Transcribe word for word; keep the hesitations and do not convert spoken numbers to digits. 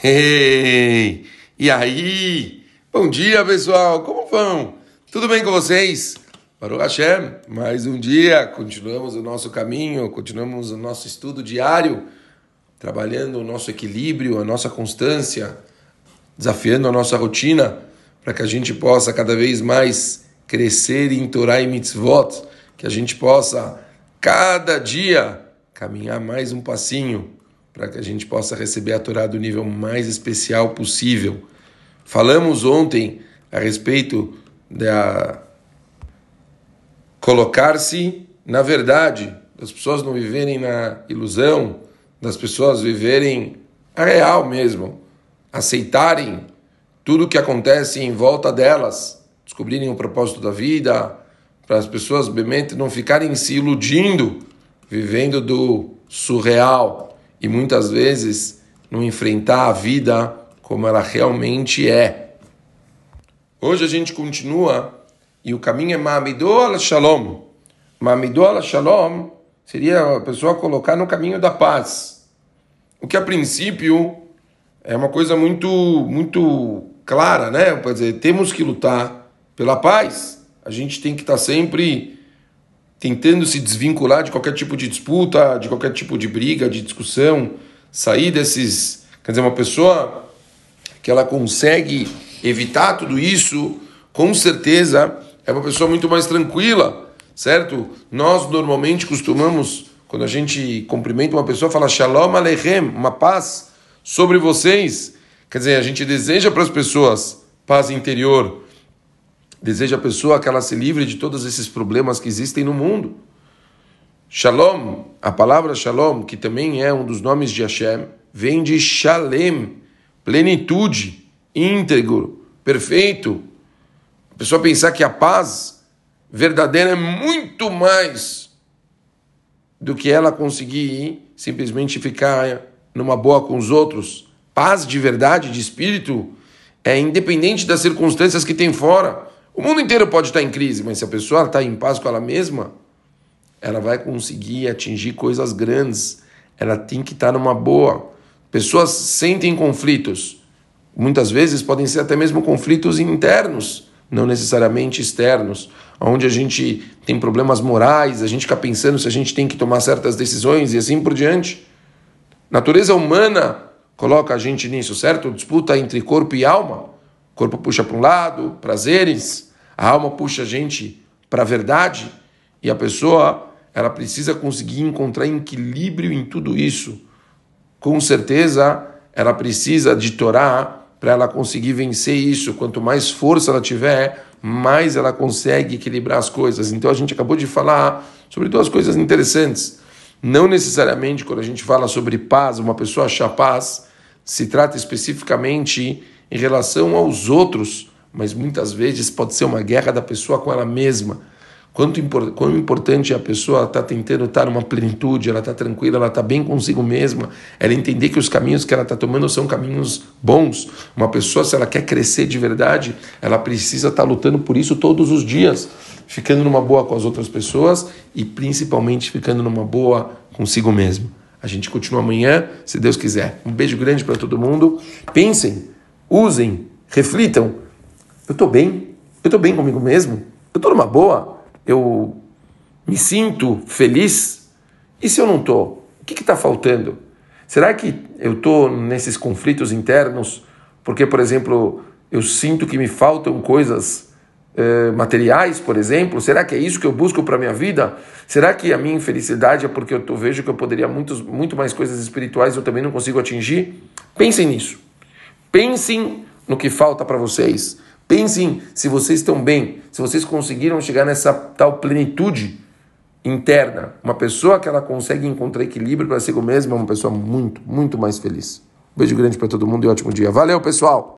Ei! E aí? Bom dia, pessoal! Como vão? Tudo bem com vocês? Baruch Hashem, mais um dia, continuamos o nosso caminho, continuamos o nosso estudo diário, trabalhando o nosso equilíbrio, a nossa constância, desafiando a nossa rotina, para que a gente possa cada vez mais crescer em Torá e Mitzvot, que a gente possa, cada dia, caminhar mais um passinho, para que a gente possa receber a Torá do nível mais especial possível. Falamos ontem a respeito da colocar-se na verdade, das pessoas não viverem na ilusão, das pessoas viverem a real mesmo, aceitarem tudo o que acontece em volta delas, descobrirem o propósito da vida, para as pessoas realmente não ficarem se iludindo, vivendo do surreal, e muitas vezes não enfrentar a vida como ela realmente é. Hoje a gente continua, e o caminho é Ma'amidó al Shalom. Ma'amidó al Shalom seria a pessoa colocar no caminho da paz. O que a princípio é uma coisa muito, muito clara, né? Quer dizer, temos que lutar pela paz. A gente tem que estar sempre tentando se desvincular de qualquer tipo de disputa, de qualquer tipo de briga, de discussão, sair desses... Quer dizer, uma pessoa que ela consegue evitar tudo isso, com certeza é uma pessoa muito mais tranquila, certo? Nós normalmente costumamos, quando a gente cumprimenta uma pessoa, fala Shalom Aleichem, uma paz sobre vocês. Quer dizer, a gente deseja para as pessoas paz interior, deseja a pessoa que ela se livre de todos esses problemas que existem no mundo. Shalom, a palavra Shalom, que também é um dos nomes de Hashem, vem de Shalem, plenitude, íntegro, perfeito. A pessoa pensar que a paz verdadeira é muito mais do que ela conseguir simplesmente ficar numa boa com os outros. Paz de verdade, de espírito, é independente das circunstâncias que tem fora. O mundo inteiro pode estar em crise, mas se a pessoa está em paz com ela mesma, ela vai conseguir atingir coisas grandes. Ela tem que estar numa boa. Pessoas sentem conflitos. Muitas vezes podem ser até mesmo conflitos internos, não necessariamente externos, onde a gente tem problemas morais, a gente fica pensando se a gente tem que tomar certas decisões e assim por diante. Natureza humana coloca a gente nisso, certo? Disputa entre corpo e alma. O corpo puxa para um lado, prazeres, a alma puxa a gente para a verdade, e a pessoa ela precisa conseguir encontrar equilíbrio em tudo isso. Com certeza, ela precisa de Torá para ela conseguir vencer isso. Quanto mais força ela tiver, mais ela consegue equilibrar as coisas. Então a gente acabou de falar sobre duas coisas interessantes. Não necessariamente quando a gente fala sobre paz, uma pessoa achar paz, se trata especificamente em relação aos outros, mas muitas vezes pode ser uma guerra da pessoa com ela mesma. Quanto impor, quão importante a pessoa está tentando estar numa plenitude, ela está tranquila, ela está bem consigo mesma, ela entender que os caminhos que ela está tomando são caminhos bons. Uma pessoa, se ela quer crescer de verdade, ela precisa estar lutando por isso todos os dias, ficando numa boa com as outras pessoas e principalmente ficando numa boa consigo mesmo. A gente continua amanhã, se Deus quiser. Um beijo grande para todo mundo. Pensem, usem, reflitam. Eu estou bem? Eu estou bem comigo mesmo? Eu estou numa boa? Eu me sinto feliz? E se eu não estou? O que está faltando? Será que eu estou nesses conflitos internos porque, por exemplo, eu sinto que me faltam coisas eh, materiais, por exemplo? Será que é isso que eu busco para a minha vida? Será que a minha infelicidade é porque eu tô, vejo que eu poderia muitos, muito mais coisas espirituais eu também não consigo atingir? Pensem nisso. Pensem no que falta para vocês. Pensem se vocês estão bem, se vocês conseguiram chegar nessa tal plenitude interna. Uma pessoa que ela consegue encontrar equilíbrio para si mesma é uma pessoa muito, muito mais feliz. Beijo grande para todo mundo e ótimo dia. Valeu, pessoal!